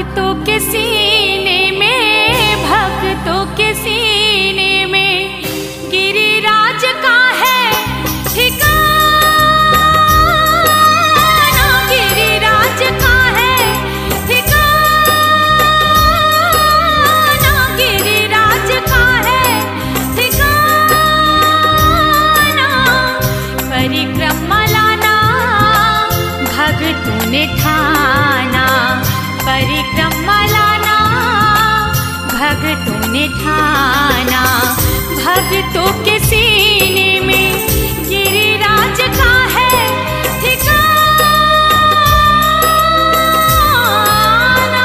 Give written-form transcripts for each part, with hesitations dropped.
भक्तों के सीने में, भक्तों के सीने में गिरिराज का है ठिकाना, गिरिराज का है ठिकाना, गिरिराज का है ठिकाना। परिक्रमा लाना भक्तों ने ठाना, परिक्रमा लाना भक्तों ने ठाना। भक्तों के सीने में गिरिराज का है ठिकाना।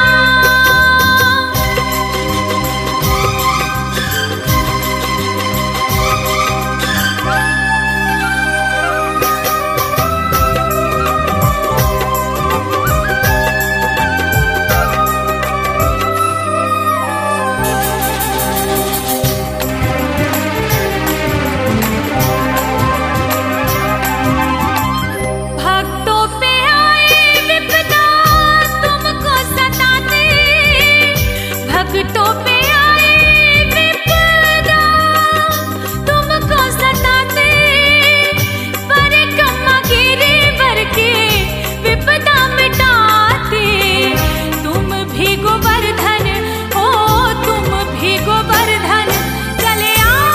भक्तों पे आए विपदा तुमको सताते, परिक्रमा गिरिवर के विपदा मिटाते। तुम भी गोवर्धन हो, तुम भी गोवर्धन चले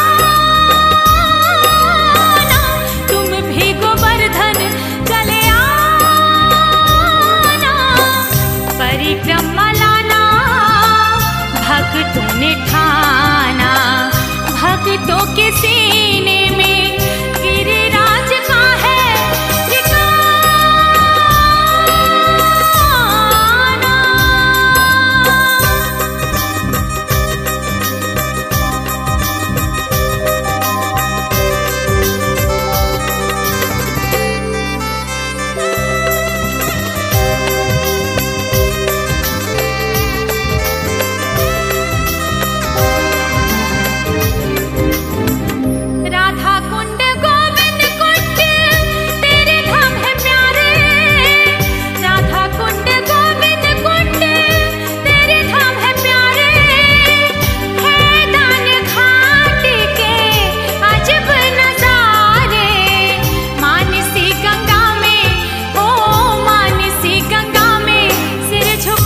आना, तुम भी गोवर्धन चले आना। परिक्रमा लाना भक्तों ने ठाना, भक्तों के सीने में गिरिराज का है ठिकाना। राधा कुंड गोविंद कुंड तेरे धाम है प्यारे, राधा कुंड गोविंद कुंड तेरे धाम है प्यारे। है दान घाट के अजब नजारे, मानसी गंगा में ओ मानसी गंगा में सिर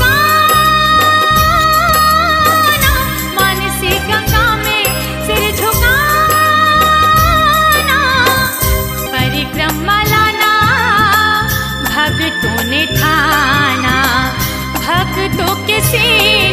झुकाना, मानसी गंगा में सिर झुकाना। परिक्रमा लाना भक्तों ने ठाना, भक्तों के सीने